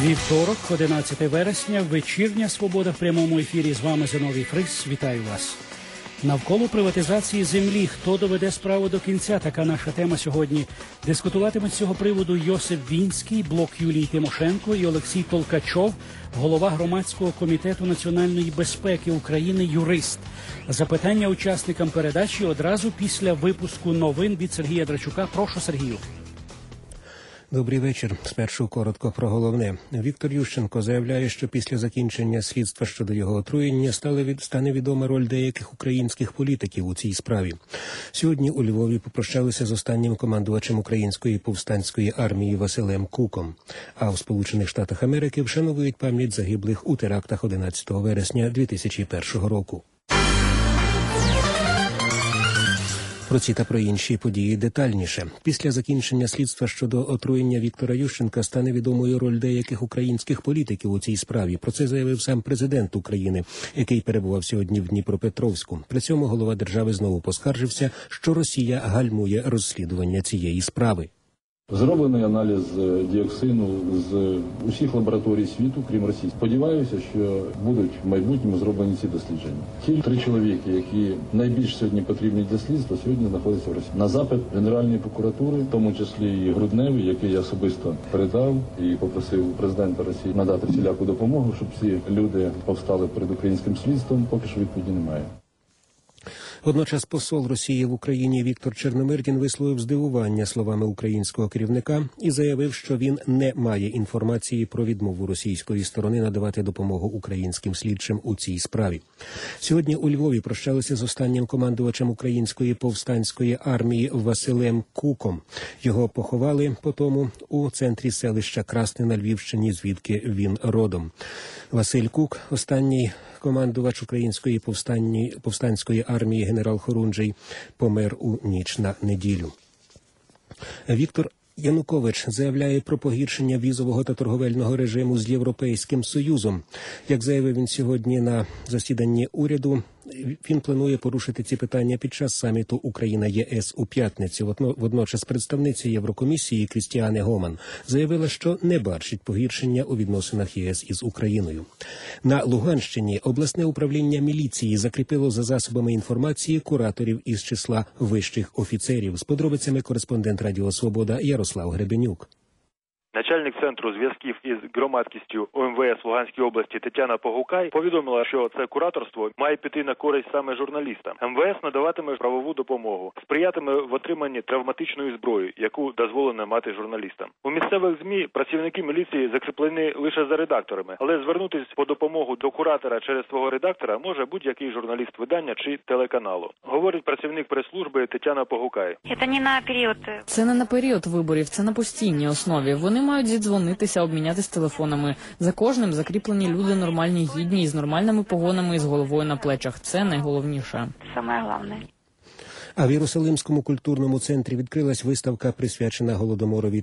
Вівторок, 11 вересня, вечірня «Свобода» в прямому ефірі. З вами Зиновій Фрис. Вітаю вас. Навколо приватизації землі. Хто доведе справу до кінця? Така наша тема сьогодні. Дискутуватимуть з цього приводу Йосип Вінський, блок Юлії Тимошенко і Олексій Толкачов, голова громадського комітету національної безпеки України, юрист. Запитання учасникам передачі одразу після випуску новин від Сергія Драчука. Прошу, Сергію. Добрий вечір. Спершу коротко про головне. Віктор Ющенко заявляє, що після закінчення слідства щодо його отруєння стане відома роль деяких українських політиків у цій справі. Сьогодні у Львові попрощалися з останнім командувачем Української повстанської армії Василем Куком. А в Сполучених Штатах Америки вшановують пам'ять загиблих у терактах 11 вересня 2001 року. Про ці та про інші події детальніше. Після закінчення слідства щодо отруєння Віктора Ющенка стане відомою роль деяких українських політиків у цій справі. Про це заявив сам президент України, який перебував сьогодні в Дніпропетровську. При цьому голова держави знову поскаржився, що Росія гальмує розслідування цієї справи. Зроблений аналіз діоксину з усіх лабораторій світу, крім Росії. Сподіваюся, що будуть в майбутньому зроблені ці дослідження. Ті 3 чоловіки, які найбільш сьогодні потрібні для слідства, сьогодні знаходяться в Росії. На запит Генеральної прокуратури, в тому числі і Грудневий, який я особисто передав і попросив президента Росії надати всіляку допомогу, щоб ці люди повстали перед українським слідством, поки що відповіді немає. Водночас посол Росії в Україні Віктор Черномирдін висловив здивування словами українського керівника і заявив, що він не має інформації про відмову російської сторони надавати допомогу українським слідчим у цій справі. Сьогодні у Львові прощалися з останнім командувачем Української повстанської армії Василем Куком. Його поховали потому у центрі селища Красне на Львівщині, звідки він родом. Василь Кук, останній командувач Української повстанської армії генерал Хорунжий, помер у ніч на неділю. Віктор Янукович заявляє про погіршення візового та торговельного режиму з Європейським Союзом. Як заявив він сьогодні на засіданні уряду, він планує порушити ці питання під час саміту Україна-ЄС у п'ятницю. Водночас представниця Єврокомісії Крістіане Гоман заявила, що не бачить погіршення у відносинах ЄС із Україною. На Луганщині обласне управління міліції закріпило за засобами інформації кураторів із числа вищих офіцерів. З подробицями кореспондент Радіо Свобода Ярослав Гребенюк. Начальник центру зв'язків із громадськістю ОМВС Луганської області Тетяна Погукай повідомила, що це кураторство має піти на користь саме журналістам. МВС надаватиме правову допомогу, сприятиме в отриманні травматичної зброї, яку дозволено мати журналістам. У місцевих ЗМІ працівники міліції закріплені лише за редакторами, але звернутися по допомогу до куратора через свого редактора може будь-який журналіст видання чи телеканалу. Говорить працівник прес-служби Тетяна Погукай. Це не на період виборів, це на постійній основі. Вони мають зідзвонитися, обмінятись телефонами. За кожним закріплені люди нормальні, гідні, з нормальними погонами і з головою на плечах. Це найголовніше. Саме головне. А в Єрусалимському культурному центрі відкрилась виставка, присвячена Голодоморові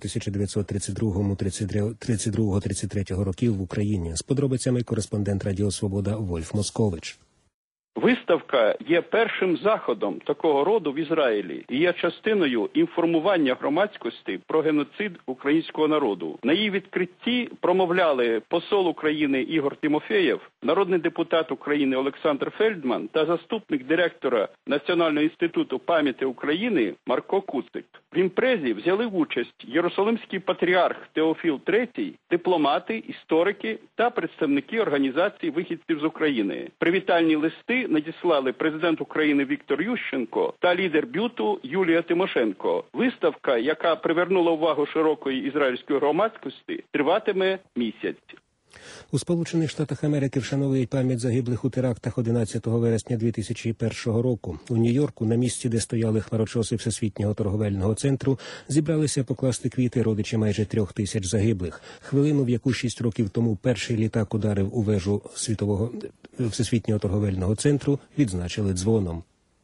1932-33 років в Україні. З подробицями кореспондент Радіо Свобода Вольф Москович. Виставка є першим заходом такого роду в Ізраїлі і є частиною інформування громадськості про геноцид українського народу. На її відкритті промовляли посол України Ігор Тимофєєв, народний депутат України Олександр Фельдман та заступник директора Національного інституту пам'яті України Марко Куцик. В імпрезі взяли участь Єрусалимський патріарх Теофіл III, дипломати, історики та представники організацій вихідців з України. Привітальні листи надіслали президент України Віктор Ющенко та лідер БЮТу Юлія Тимошенко. Виставка, яка привернула увагу широкої ізраїльської громадськості, триватиме місяць. У Сполучених Штатах Америки вшановують пам'ять загиблих у терактах 11 вересня 2001 року. У Нью-Йорку, на місці, де стояли хмарочоси Всесвітнього торговельного центру, зібралися покласти квіти родичі майже 3000 загиблих. Хвилину, в яку 6 років тому перший літак ударив у вежу Всесвітнього торговельного центру, відзначили дзвоном.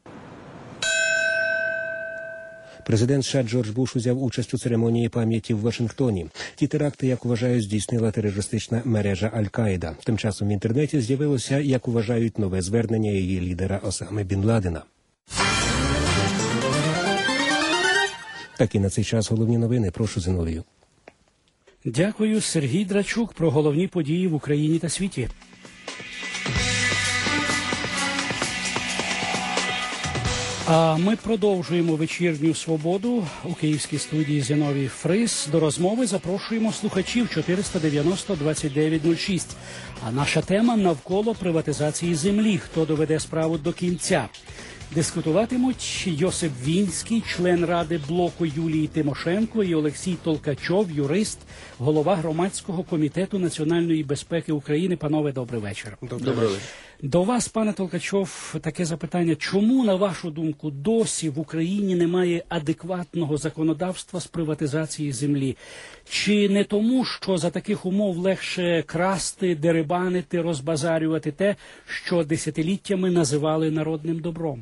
Президент США Джордж Буш узяв участь у церемонії пам'яті в Вашингтоні. Ті теракти, як вважають, здійснила терористична мережа Аль-Каїда. Тим часом в інтернеті з'явилося, як вважають, нове звернення її лідера Осами Бін Ладена. Так і на цей час головні новини. Прошу, Зиновію. Дякую. Сергій Драчук про головні події в Україні та світі. А ми продовжуємо вечірню свободу у київській студії Зіновій Фрис. До розмови запрошуємо слухачів 490-2906. А наша тема – навколо приватизації землі. Хто доведе справу до кінця? Дискутуватимуть Йосип Вінський, член Ради блоку Юлії Тимошенко, і Олексій Толкачов, юрист, голова громадського комітету національної безпеки України. Панове, добрий вечір. Добрий вечір. До вас, пане Толкачов, таке запитання. Чому, на вашу думку, досі в Україні немає адекватного законодавства з приватизації землі? Чи не тому, що за таких умов легше красти, дерибанити, розбазарювати те, що десятиліттями називали народним добром?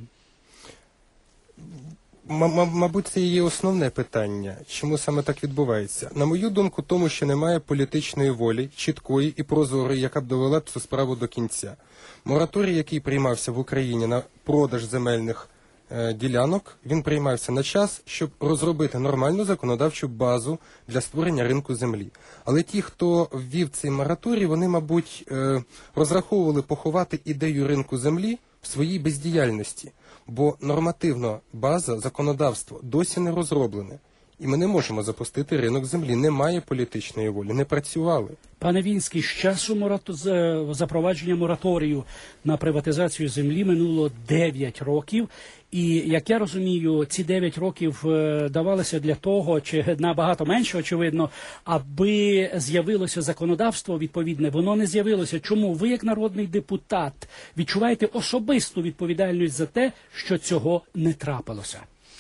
Мабуть, це і є основне питання. Чому саме так відбувається? На мою думку, тому що немає політичної волі, чіткої і прозорої, яка б довела цю справу до кінця. Мораторій, який приймався в Україні на продаж земельних ділянок, він приймався на час, щоб розробити нормальну законодавчу базу для створення ринку землі. Але ті, хто ввів цей мораторій, вони, мабуть, розраховували поховати ідею ринку землі в своїй бездіяльності. Бо нормативна база, законодавство досі не розроблене. І ми не можемо запустити ринок землі. Немає політичної волі, не працювали. Пане Вінський, з часу запровадження мораторію на приватизацію землі минуло 9 років. І, як я розумію, ці 9 років давалися для того, чи набагато менше, очевидно, аби з'явилося законодавство відповідне. Воно не з'явилося. Чому? Ви, як народний депутат, відчуваєте особисту відповідальність за те, що цього не трапилося?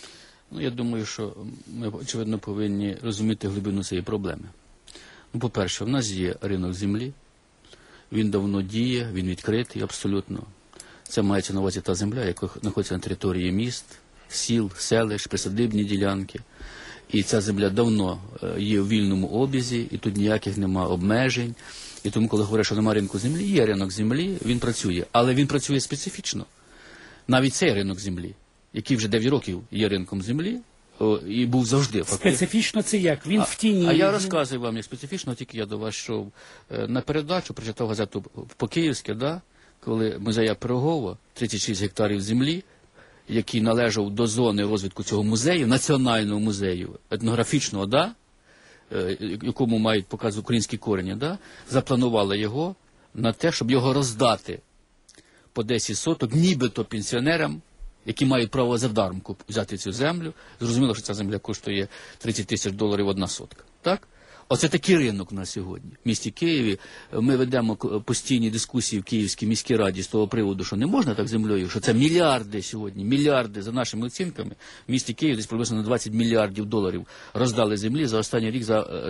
Я думаю, що ми, очевидно, повинні розуміти глибину цієї проблеми. По-перше, в нас є ринок землі, він давно діє, він відкритий абсолютно. Це мається на увазі та земля, яка знаходиться на території міст, сіл, селищ, присадибні ділянки. І ця земля давно є в вільному обізі, і тут ніяких нема обмежень. І тому, коли говорять, що немає ринку землі, є ринок землі, він працює. Але він працює специфічно. Навіть цей ринок землі, який вже 9 років є ринком землі, і був завжди. Специфічно це як? Він в тіні. А я розказую вам, як специфічно, тільки я до вас йшов на передачу, прочитав газету по-київськи, коли музея Пирогова, 36 гектарів землі, який належав до зони розвитку цього музею, національного музею, етнографічного, якому мають показувати українські корені, запланували його на те, щоб його роздати по 10 соток, нібито пенсіонерам, які мають право задаром взяти цю землю. Зрозуміло, що ця земля коштує $30 000 1 сотка. Так? Оце такий ринок на сьогодні. В місті Києві ми ведемо постійні дискусії в Київській міській раді з того приводу, що не можна так землею, що це мільярди сьогодні, мільярди за нашими оцінками. В місті Києві десь приблизно на $20 мільярдів роздали землі за останній рік.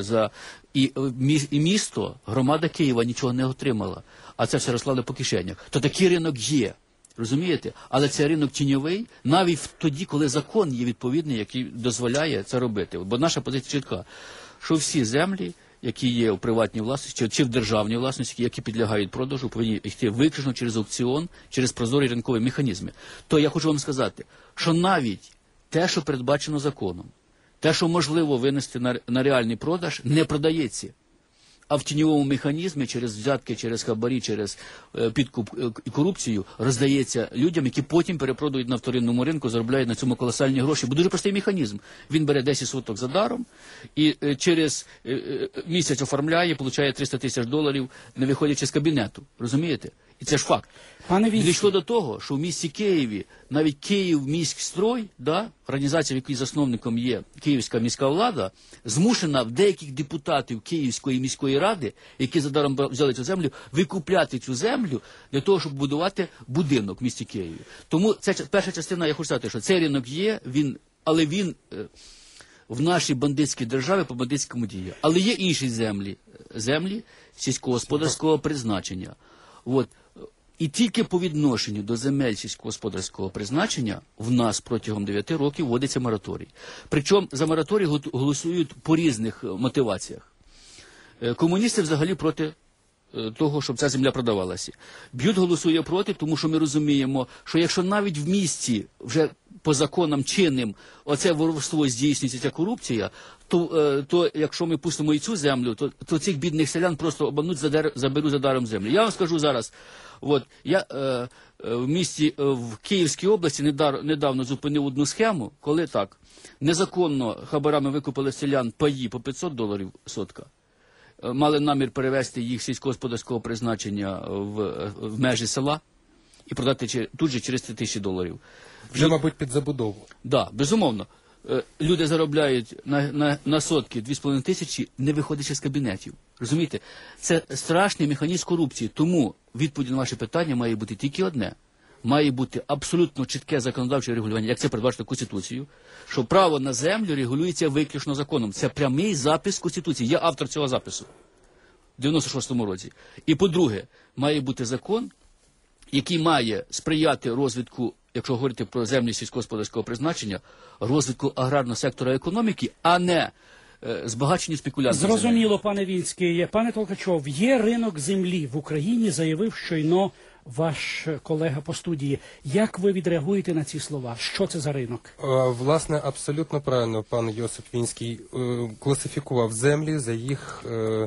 І місто, громада Києва нічого не отримала, а це все розклали по кишенях. То такий ринок є. Розумієте? Але це ринок тіньовий навіть тоді, коли закон є відповідний, який дозволяє це робити. Бо наша позиція чітка, що всі землі, які є у приватній власності чи в державній власності, які підлягають продажу, повинні йти виключно через аукціон, через прозорі ринкові механізми. То я хочу вам сказати, що навіть те, що передбачено законом, те, що можливо винести на реальний продаж, не продається. А в тіньовому механізмі через взятки, через хабарі, через підкуп і корупцію роздається людям, які потім перепродають на вторинному ринку, заробляють на цьому колосальні гроші. Бо дуже простий механізм. Він бере 10 соток за даром і через місяць оформляє, отримує $300 000, не виходячи з кабінету. Розумієте? І це ж факт. Дійшло до того, що в місті Києві, навіть Київміськстрой, організація, в якій засновником є Київська міська влада, змушена в деяких депутатів Київської міської ради, які задаром взяли цю землю, викупляти цю землю для того, щоб будувати будинок в місті Києві. Тому це перша частина, я хочу сказати, що цей ринок є, але він в нашій бандитській державі по бандитському діє. Але є інші землі сільськогосподарського призначення. І тільки по відношенню до земель сільськогосподарського призначення в нас протягом 9 років вводиться мораторій. Причому за мораторій голосують по різних мотиваціях. Комуністи взагалі проти того, щоб ця земля продавалася. Б'ют голосує проти, тому що ми розуміємо, що якщо навіть в місті вже по законам чинним оце воровство здійснюється, ця корупція, то якщо ми пустимо і цю землю, то цих бідних селян просто обмануть, заберуть за даром землю. Я вам скажу зараз, я в місті, в Київській області недавно зупинив одну схему, коли так, незаконно хабарами викупили селян паї по $500 сотка, мали намір перевести їх сільськогосподарського призначення в межі села і продати тут же через $3000. Вже, мабуть, під забудову. Так, да, безумовно. Люди заробляють на сотки 2500, не виходячи з кабінетів. Розумієте? Це страшний механізм корупції. Тому відповідь на ваше питання має бути тільки одне. Має бути абсолютно чітке законодавче регулювання, як це передбачено Конституцією, що право на землю регулюється виключно законом. Це прямий запис Конституції. Я автор цього запису в 96-му році. І по-друге, має бути закон, який має сприяти розвитку, якщо говорити про землі сільськогосподарського призначення, розвитку аграрного сектора економіки, а не збагаченню спекуляцій. Зрозуміло, пане Вінський. Пане Толкачов, є ринок землі в Україні, заявив щойно ваш колега по студії. Як ви відреагуєте на ці слова? Що це за ринок? Власне, абсолютно правильно пан Йосип Вінський класифікував землі за їх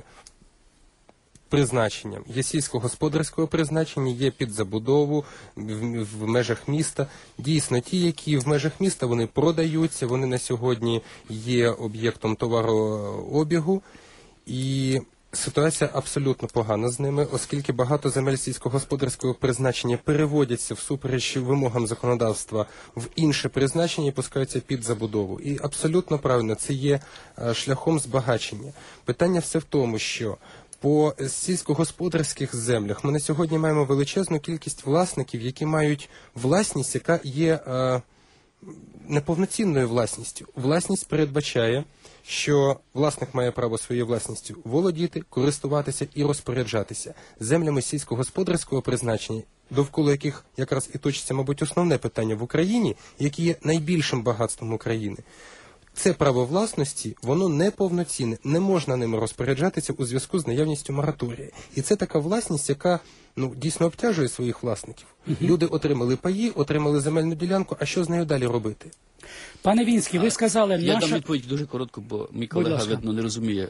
призначенням. Є сільськогосподарського призначення, є під забудову в межах міста. Дійсно, ті, які в межах міста, вони продаються, вони на сьогодні є об'єктом товарообігу, і ситуація абсолютно погана з ними, оскільки багато земель сільськогосподарського призначення переводяться всупереч вимогам законодавства в інше призначення і пускаються під забудову. І абсолютно правильно, це є шляхом збагачення. Питання все в тому, що по сільськогосподарських землях ми на сьогодні маємо величезну кількість власників, які мають власність, яка є неповноцінною власністю. Власність передбачає, що власник має право своєю власністю володіти, користуватися і розпоряджатися землями сільськогосподарського призначення, довкола яких якраз і точиться, мабуть, основне питання в Україні, які є найбільшим багатством України. Це право власності, воно неповноцінне, не можна ними розпоряджатися у зв'язку з наявністю мораторія. І це така власність, яка дійсно обтяжує своїх власників. Люди отримали паї, отримали земельну ділянку, а що з нею далі робити? Пане Вінський, ви сказали... Я дам відповідь дуже коротко, бо мій колега, видно, не розуміє.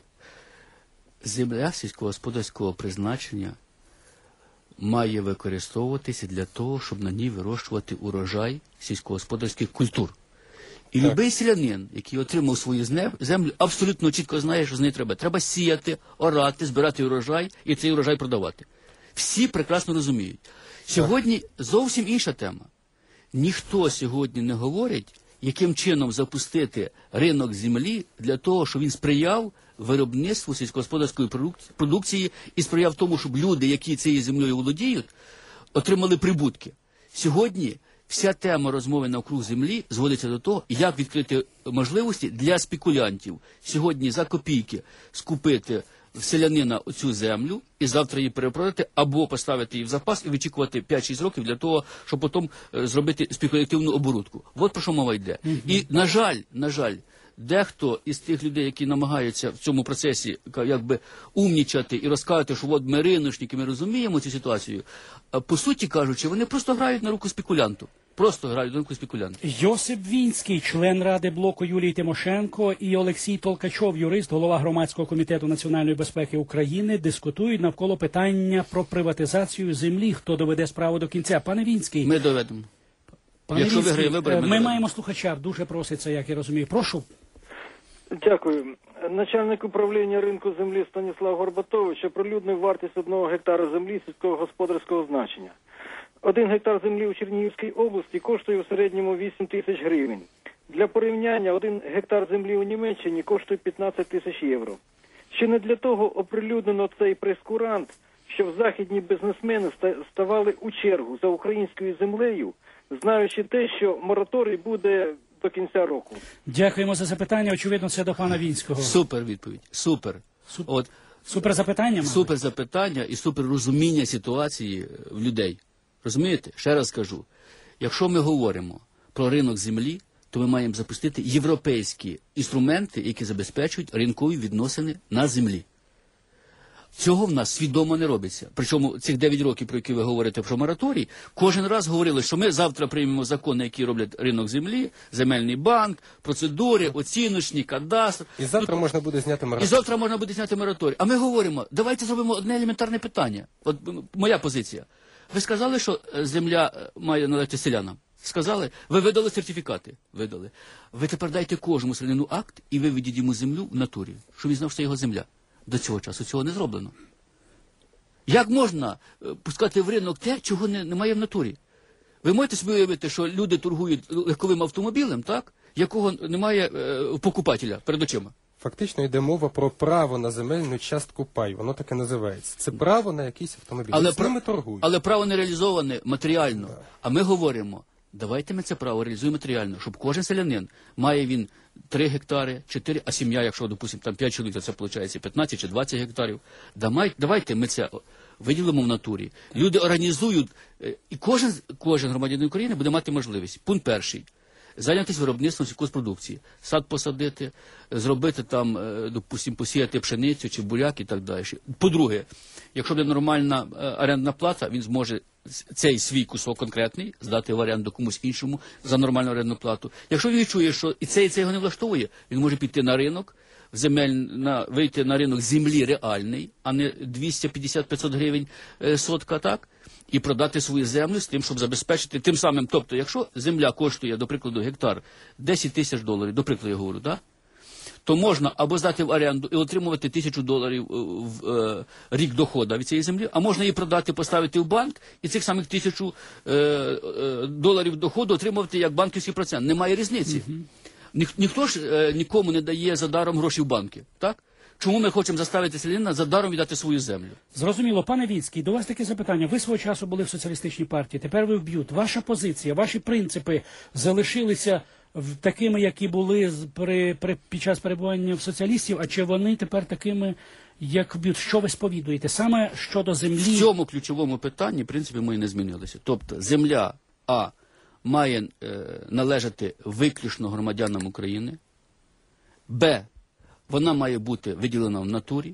Земля сільськогосподарського призначення має використовуватися для того, щоб на ній вирощувати урожай сільськогосподарських культур. І любий селянин, який отримав свою землю, абсолютно чітко знає, що з неї треба. Треба сіяти, орати, збирати урожай і цей урожай продавати. Всі прекрасно розуміють. Сьогодні зовсім інша тема. Ніхто сьогодні не говорить, яким чином запустити ринок землі для того, щоб він сприяв виробництву сільськогосподарської продукції і сприяв тому, щоб люди, які цією землею володіють, отримали прибутки. Сьогодні вся тема розмови навкруг землі зводиться до того, як відкрити можливості для спекулянтів. Сьогодні за копійки скупити в селянина цю землю і завтра її перепродати, або поставити її в запас і вичікувати 5-6 років для того, щоб потім зробити спекулятивну оборудку. От про що мова йде. І, на жаль, дехто із тих людей, які намагаються в цьому процесі якби умнічати і розказувати, що от ми риночники, ми розуміємо цю ситуацію, по суті кажучи, вони просто грають на руку спекулянту. Просто грають на руку спекулянту. Йосип Вінський, член Ради блоку Юлії Тимошенко, і Олексій Толкачов, юрист, голова Громадського комітету національної безпеки України, дискутують навколо питання про приватизацію землі. Хто доведе справу до кінця? Пане Вінський. Ми доведемо. Якщо виграє вибори, ми маємо слухача. Дуже проситься, як я розумію. Прошу. Дякую. Начальник управління ринку землі Станіслав Горбатович оприлюднив вартість 1 гектара землі сільськогосподарського значення. 1 гектар землі у Чернігівській області коштує в середньому 8 тисяч гривень. Для порівняння 1 гектар землі у Німеччині коштує 15 тисяч євро. Чи не для того оприлюднено цей прескурант, щоб західні бізнесмени ставали у чергу за українською землею, знаючи те, що мораторій буде до кінця року? Дякуємо за запитання. Очевидно, це до пана Вінського. Супер відповідь. Супер. Супер запитання? Супер запитання і супер розуміння ситуації в людей. Розумієте? Ще раз скажу. Якщо ми говоримо про ринок землі, то ми маємо запустити європейські інструменти, які забезпечують ринкові відносини на землі. Цього в нас свідомо не робиться. Причому цих 9 років, про які ви говорите про мораторій, кожен раз говорили, що ми завтра приймемо закони, які роблять ринок землі, земельний банк, процедури, оціночні, кадастр. І завтра можна буде зняти мораторій. І завтра можна буде зняти мораторій. А ми говоримо, давайте зробимо одне елементарне питання. От моя позиція. Ви сказали, що земля має належати селянам. Сказали, ви видали сертифікати. Видали. Ви тепер дайте кожному селянину акт і виведіть йому землю в натурі, щоб він знав, що це його земля. До цього часу цього не зроблено. Як можна пускати в ринок те, чого немає в натурі? Ви можете собі уявити, що люди торгують легковим автомобілем, так, якого немає покупателя перед очима? Фактично йде мова про право на земельну частку пай. Воно таке називається. Це право на якийсь автомобіль. З ними торгують. Але право не реалізоване матеріально. Да. А ми говоримо, давайте ми це право реалізуємо матеріально, щоб кожен селянин має він 3 гектари, 4, а сім'я, якщо, допустимо, там 5 чоловік, то це виходить 15 чи 20 гектарів. Давайте ми це виділимо в натурі. Люди організують, і кожен громадянин України буде мати можливість. Пункт перший. Зайнятися виробництвом сільгосппродукції. Сад посадити, зробити там, допустимо, посіяти пшеницю чи буряк і так далі. По-друге, якщо буде нормальна орендна плата, він зможе цей свій кусок конкретний здати в оренду комусь іншому за нормальну орендну плату. Якщо він відчує, що і це його не влаштовує, він може піти на ринок, вийти на ринок землі реальний, а не 250-500 гривень сотка, так? І продати свою землю з тим, щоб забезпечити тим самим. Тобто, якщо земля коштує, до прикладу, гектар $10 тисяч, до прикладу я говорю, да? То можна або здати в оренду і отримувати $1000 в рік доходу від цієї землі, а можна її продати, поставити в банк і цих самих $1000 доходу отримувати як банківський процент. Немає різниці. Ніхто ж нікому не дає за даром гроші в банки, так? Чому ми хочемо заставити селянина за даром віддати свою землю? Зрозуміло. Пане Віцький, до вас таке запитання. Ви свого часу були в соціалістичній партії, тепер ви в БЮТ. Ваша позиція, ваші принципи залишилися такими, які були під час перебування в соціалістів, а чи вони тепер такими, як БЮТ? Що ви сповідуєте? Саме щодо землі? В цьому ключовому питанні, в принципі, ми і не змінилися. Тобто, земля, має належати виключно громадянам України, вона має бути виділена в натурі,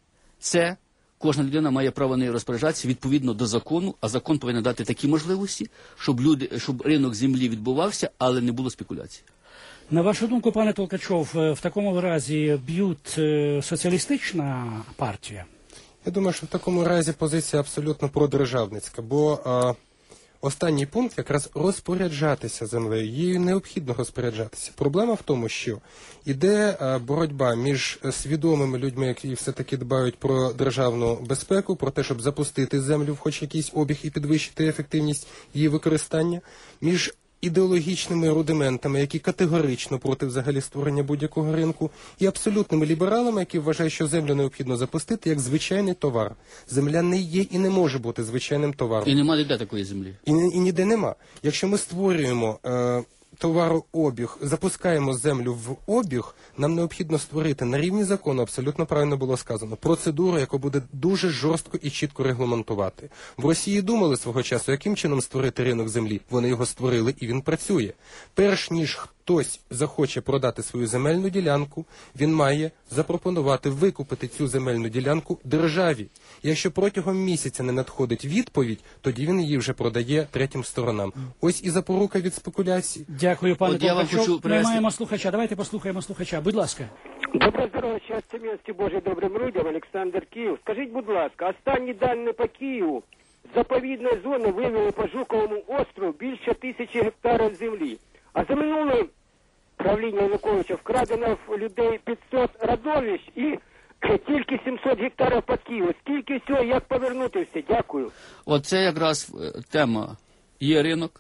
кожна людина має право нею розпоряджатися відповідно до закону, а закон повинен дати такі можливості, щоб ринок землі відбувався, але не було спекуляцій. На вашу думку, пане Толкачов, в такому разі БЮТ соціалістична партія? Я думаю, що в такому разі позиція абсолютно продержавницька, бо останній пункт якраз розпоряджатися землею, її необхідно розпоряджатися. Проблема в тому, що йде боротьба між свідомими людьми, які все-таки дбають про державну безпеку, про те, щоб запустити землю в хоч якийсь обіг і підвищити ефективність її використання, між ідеологічними рудиментами, які категорично проти взагалі створення будь-якого ринку, і абсолютними лібералами, які вважають, що землю необхідно запустити як звичайний товар. Земля не є і не може бути звичайним товаром. І нема ніде такої землі. І ніде нема. Якщо ми створюємо товарообіг, запускаємо землю в обіг, нам необхідно створити на рівні закону, абсолютно правильно було сказано, процедуру, яку буде дуже жорстко і чітко регламентувати. В Росії думали свого часу, яким чином створити ринок землі. Вони його створили і він працює. Перш ніж хтось захоче продати свою земельну ділянку, він має запропонувати викупити цю земельну ділянку державі. Якщо протягом місяця не надходить відповідь, тоді він її вже продає третім сторонам. Ось і запорука від спекуляцій. Дякую, пане Толкачов. Ми маємо слухача. Давайте послухаємо слухача. Будь ласка. Доброго здоров'я, щастя, милості Божої, добрим людям, Олександр, Київ. Скажіть, будь ласка, останні дані по Києву з заповідної зони вивели по Жуковому острову більше 1000 гектарів землі. А за минуле правління Януковича вкрадено в людей 500 родовищ і тільки 700 гектарів по Києву. Скільки всього, як повернути все? Дякую. Оце якраз тема. Є ринок,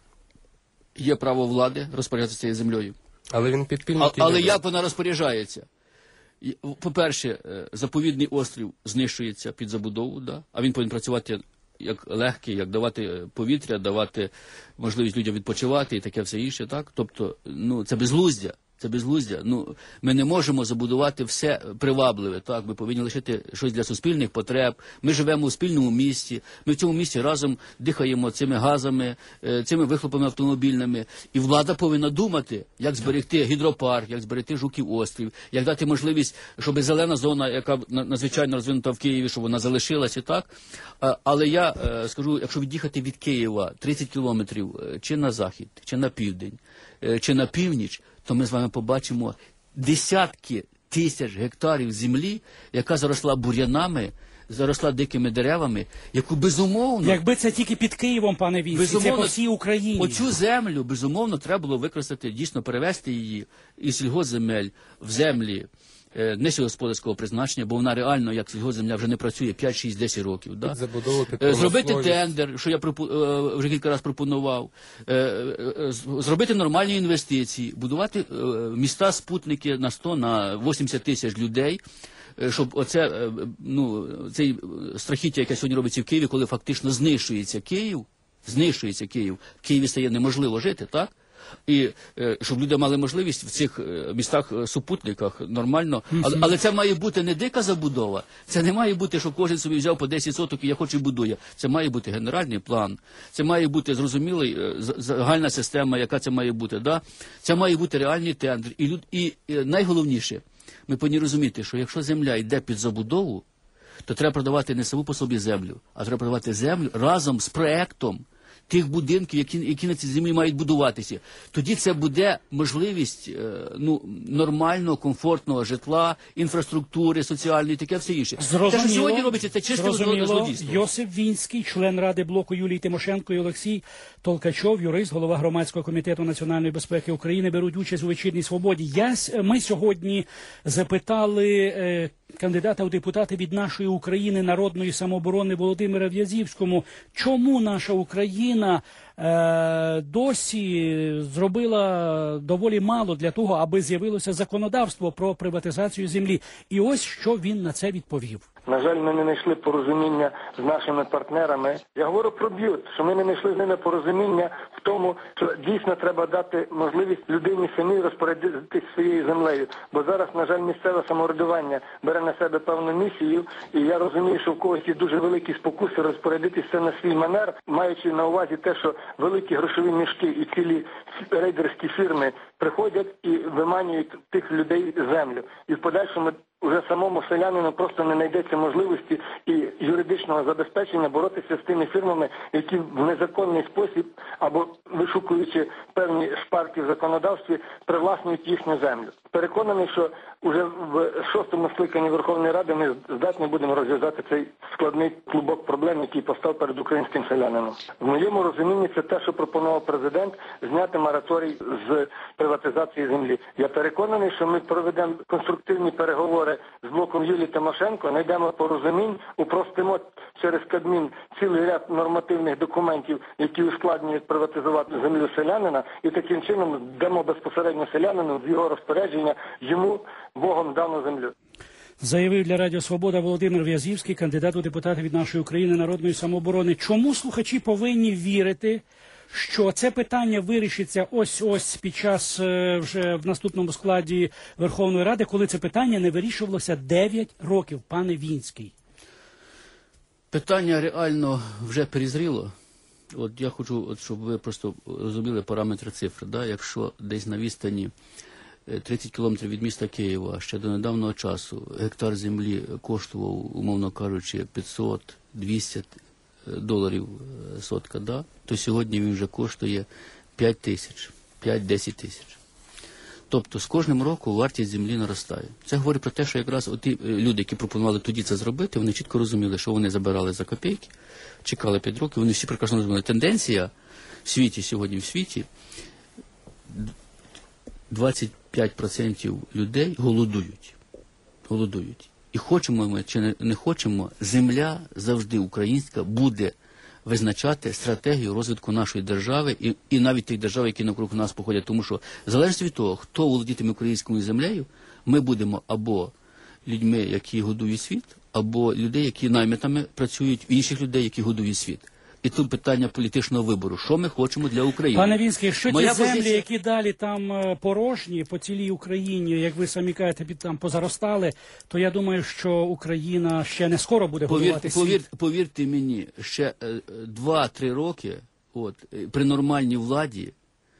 є право влади розпоряджатися цією землею. Але він підпільний. Але як вона розпоряджається? По-перше, заповідний острів знищується під забудову, да? А він повинен працювати як легкий, як давати повітря, давати можливість людям відпочивати і таке все інше, так? Тобто, це безглуздя. Це безглуздя. Ну, ми не можемо забудувати все привабливе. Так, ми повинні лишити щось для суспільних потреб. Ми живемо у спільному місті. Ми в цьому місті разом дихаємо цими газами, цими вихлопами автомобільними. І влада повинна думати, як зберегти гідропарк, як зберегти Жуків острів, як дати можливість, щоб зелена зона, яка надзвичайно розвинута в Києві, щоб вона залишилася, так. Але я скажу, якщо від'їхати від Києва 30 кілометрів чи на захід, чи на південь, чи на північ, то ми з вами побачимо десятки тисяч гектарів землі, яка заросла бур'янами, заросла дикими деревами, яку безумовно... Якби це тільки під Києвом, пане Вінці, це по всій Україні. Оцю землю, безумовно, треба було використати, дійсно перевести її із сільгоспземель в землі не сільгосподарського призначення, бо вона реально, як сільгоспземля, вже не працює 5, 6, 10 років. Да? Зробити тендер, що я вже кілька разів пропонував, зробити нормальні інвестиції, будувати міста-спутники на 100, на 80 тисяч людей, щоб оце, цей страхіття, яке сьогодні робиться в Києві, коли фактично знищується Київ, в Києві стає неможливо жити, так? І щоб люди мали можливість в цих містах-супутниках нормально. Але це має бути не дика забудова, це не має бути, що кожен собі взяв по 10 соток і я хочу і будує. Це має бути генеральний план, це має бути зрозумілий, загальна система, яка це має бути. Да? Це має бути реальний тендер. І найголовніше, ми повинні розуміти, що якщо земля йде під забудову, то треба продавати не саму по собі землю, а треба продавати землю разом з проектом тих будинків, які на цій землі мають будуватися. Тоді це буде можливість нормального, комфортного житла, інфраструктури, соціальної, таке все інше. Те, що сьогодні робиться, це чисте злодійство. Йосип Вінський, член Ради блоку Юлії Тимошенко і Олексій Толкачов, юрист, голова Громадського комітету національної безпеки України, беруть участь у «Вечірній свободі». Ми сьогодні запитали кандидата у депутати від нашої України народної самооборони Володимира В'язівському, чому наша Україна досі зробила доволі мало для того, аби з'явилося законодавство про приватизацію землі. І ось що він на це відповів. На жаль, ми не знайшли порозуміння з нашими партнерами. Я говорю про б'ют, що ми не знайшли з ними порозуміння в тому, що дійсно треба дати можливість людині самій розпорядитись своєю землею. Бо зараз, на жаль, місцеве самоврядування бере на себе певну місію, і я розумію, що в когось є дуже великі спокуси розпорядитися на свій манер, маючи на увазі те, що великі грошові мішки і цілі рейдерські фірми приходять і виманюють тих людей землю. І в подальшому уже самому селянину просто не знайдеться можливості і юридичного забезпечення боротися з тими фірмами, які в незаконний спосіб або вишукуючи певні шпарки в законодавстві, привласнюють їхню землю. Переконаний, що уже в 6-му скликанні Верховної Ради ми здатні будемо розв'язати цей складний клубок проблем, який постав перед українським селянином. В моєму розумінні це те, що пропонував президент, зняти мораторій з приватизації землі. Я переконаний, що ми проведемо конструктивні переговори з блоком Юлії Тимошенко, знайдемо порозумінь, упростимо через Кабмін цілий ряд нормативних документів, які ускладнюють приватизувати землю селянина, і таким чином дамо безпосередньо селянину в його розпорядження йому Богом дану землю. Заявив для Радіо Свобода Володимир В'язівський, кандидат у депутати від нашої України народної самооборони. Чому слухачі повинні вірити, що це питання вирішиться ось під час вже в наступному складі Верховної Ради, коли це питання не вирішувалося 9 років, пане Вінський? Питання реально вже перезріло. От я хочу, щоб ви просто розуміли параметри цифр. Да? Якщо десь на відстані 30 кілометрів від міста Києва ще до недавнього часу гектар землі коштував, умовно кажучи, 500-200 доларів сотка, да? То сьогодні він вже коштує 5 тисяч, 5-10 тисяч. Тобто з кожним роком вартість землі наростає. Це говорить про те, що якраз ті люди, які пропонували тоді це зробити, вони чітко розуміли, що вони забирали за копійки, чекали 5 років, вони всі прекрасно розуміли. Тенденція в світі, сьогодні в світі, 25% людей голодують. І хочемо ми чи не хочемо, земля завжди українська буде визначати стратегію розвитку нашої держави і навіть тих держав, які навкруг нас походять. Тому що, залежно від того, хто володітиме українською землею, ми будемо або людьми, які годують світ, або людей, які наймитами працюють, інших людей, які годують світ. І тут питання політичного вибору. Що ми хочемо для України? Пане Вінський, якщо ті землі, позиція... які далі там порожні по цілій Україні, як ви самі кажете, там позаростали, то я думаю, що Україна ще не скоро буде годувати світ. Повірте мені, ще 2-3 роки при нормальній владі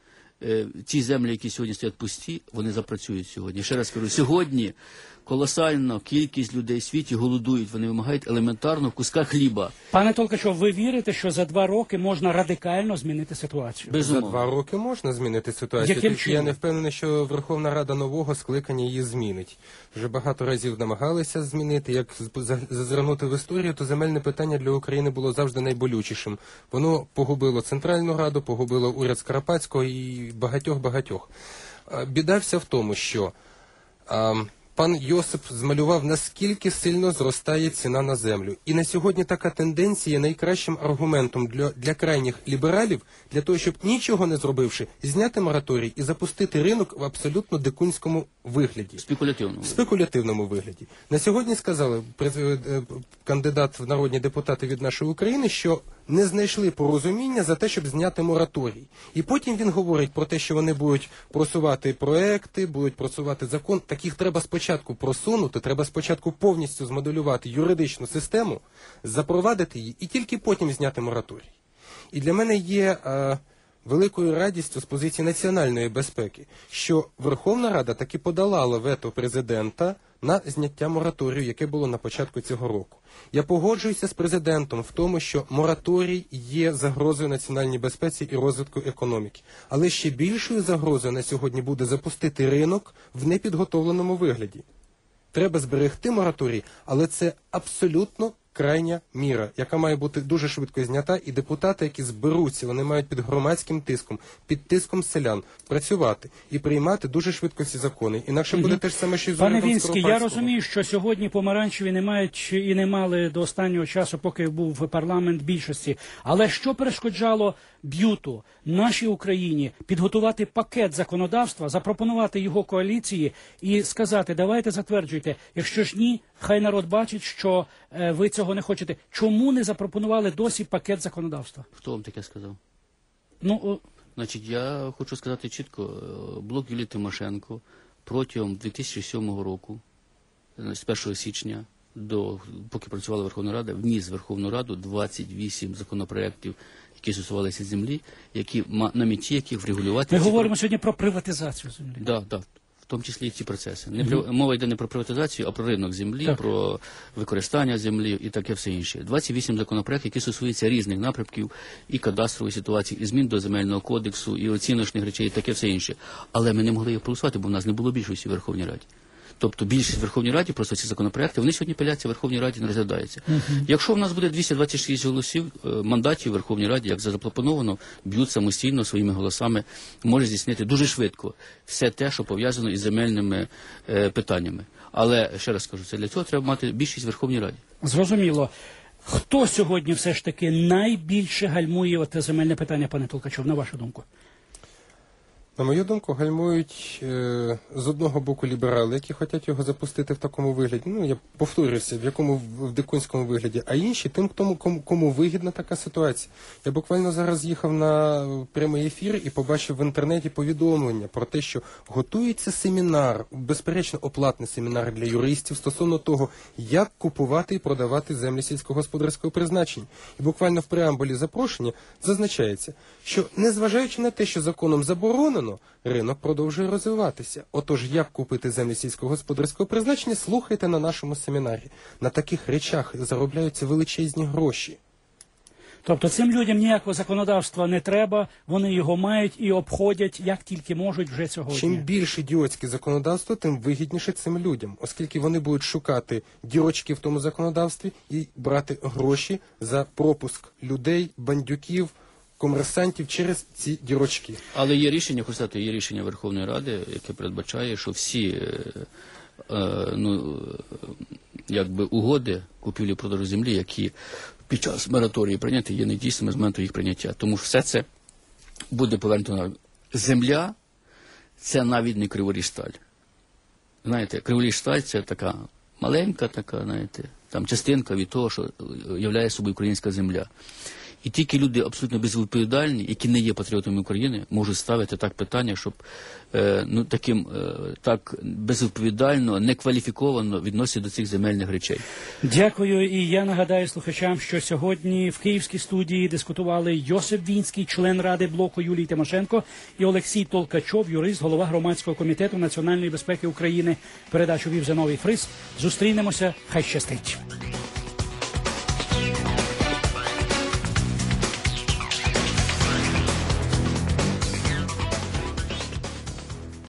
ті землі, які сьогодні стоять пусті, вони запрацюють сьогодні. Ще раз кажу, сьогодні колосальна кількість людей в світі голодують, вони вимагають елементарно куска хліба. Пане Толкачов, ви вірите, що за 2 роки можна радикально змінити ситуацію? Безумовно. За 2 роки можна змінити ситуацію. Тільки я не впевнений, що Верховна Рада нового скликання її змінить. Вже багато разів намагалися змінити. Як зазирнути в історію, то земельне питання для України було завжди найболючішим. Воно погубило Центральну Раду, погубило уряд Скарпатського і багатьох. Біда вся в тому, що пан Йосип змалював, наскільки сильно зростає ціна на землю. І на сьогодні така тенденція є найкращим аргументом для крайніх лібералів, для того, щоб нічого не зробивши, зняти мораторій і запустити ринок в абсолютно дикунському вигляді. Спекулятивному вигляді. На сьогодні сказали кандидат в народні депутати від нашої України, що не знайшли порозуміння за те, щоб зняти мораторій. І потім він говорить про те, що вони будуть просувати проекти, будуть просувати закон. Так їх треба спочатку просунути, треба спочатку повністю змоделювати юридичну систему, запровадити її і тільки потім зняти мораторій. І для мене є великою радістю з позиції національної безпеки, що Верховна Рада таки подолала вето президента на зняття мораторію, яке було на початку цього року. Я погоджуюся з президентом в тому, що мораторій є загрозою національній безпеці і розвитку економіки. Але ще більшою загрозою на сьогодні буде запустити ринок в непідготовленому вигляді. Треба зберегти мораторій, але це абсолютно крайня міра, яка має бути дуже швидко знята, і депутати, які зберуться, вони мають під громадським тиском, під тиском селян працювати і приймати дуже швидко ці закони. Інакше буде те ж саме, що і з урядом Пане Скоропадського. Вінський, я розумію, що сьогодні помаранчеві не мають і не мали до останнього часу, поки був парламент більшості. Але що перешкоджало Б'юту, нашій Україні, підготувати пакет законодавства, запропонувати його коаліції і сказати, давайте затверджуйте. Якщо ж ні, хай народ бачить, що ви цього не хочете. Чому не запропонували досі пакет законодавства? Хто вам таке сказав? Значить, я хочу сказати чітко, блок Юлії Тимошенко протягом 2007 року, з 1 січня, поки працювала Верховна Рада, вніс в Верховну Раду 28 законопроєктів, які стосувалися землі, які на меті яких врегулювати... Ми говоримо сьогодні про приватизацію землі. Так. В тому числі і ці процеси. Мова йде не про приватизацію, а про ринок землі, про використання землі і таке все інше. 28 законопроєктів, які стосуються різних напрямків, і кадастрової ситуації, і змін до земельного кодексу, і оціночних речей, і таке все інше. Але ми не могли їх проголосувати, бо в нас не було більшості в Верховній Раді. Тобто більшість в Верховній Раді, просто ці законопроекти, вони сьогодні пиляться в Верховній Раді, не розглядаються. Якщо в нас буде 226 голосів, мандатів в Верховній Раді, як запропоновано, Б'ют самостійно своїми голосами може здійснити дуже швидко все те, що пов'язано із земельними питаннями. Але, ще раз кажу, це для цього треба мати більшість в Верховній Раді. Зрозуміло. Хто сьогодні все ж таки найбільше гальмує те земельне питання, пане Толкачов, на вашу думку? На мою думку, гальмують з одного боку ліберали, які хочуть його запустити в такому вигляді. Я повторюся, в дикунському вигляді, а інші тим, кому вигідна така ситуація. Я буквально зараз їхав на прямий ефір і побачив в інтернеті повідомлення про те, що готується семінар, безперечно оплатний семінар для юристів стосовно того, як купувати і продавати землі сільськогосподарського призначення. І буквально в преамбулі запрошення зазначається, що незважаючи на те, що законом заборонено, ринок продовжує розвиватися. Отож, як купити землі сільськогосподарського призначення, слухайте на нашому семінарі. На таких речах заробляються величезні гроші. Тобто цим людям ніякого законодавства не треба, вони його мають і обходять, як тільки можуть вже сьогодні. Чим більше ідіотське законодавство, тим вигідніше цим людям, оскільки вони будуть шукати дірочки в тому законодавстві і брати гроші за пропуск людей, бандюків, комерсантів через ці дірочки. Але є рішення, хочу сказати, є рішення Верховної Ради, яке передбачає, що всі угоди купівлі-продажу землі, які під час мораторії прийняті, є недійсними з моменту їх прийняття. Тому все це буде повернуто на земля, це навіть не Криворіжсталь. Знаєте, Криворіжсталь – це така маленька, така, знаєте, там частинка від того, що являє собою українська земля. І тільки люди абсолютно безвідповідальні, які не є патріотами України, можуть ставити так питання, щоб так безвідповідально, некваліфіковано відносити до цих земельних речей. Дякую. І я нагадаю слухачам, що сьогодні в Київській студії дискутували Йосип Вінський, член Ради блоку Юлій Тимошенко, і Олексій Толкачов, юрист, голова громадського комітету національної безпеки України. Передачу вів Зиновій Фрис. Зустрінемося. Хай щастить.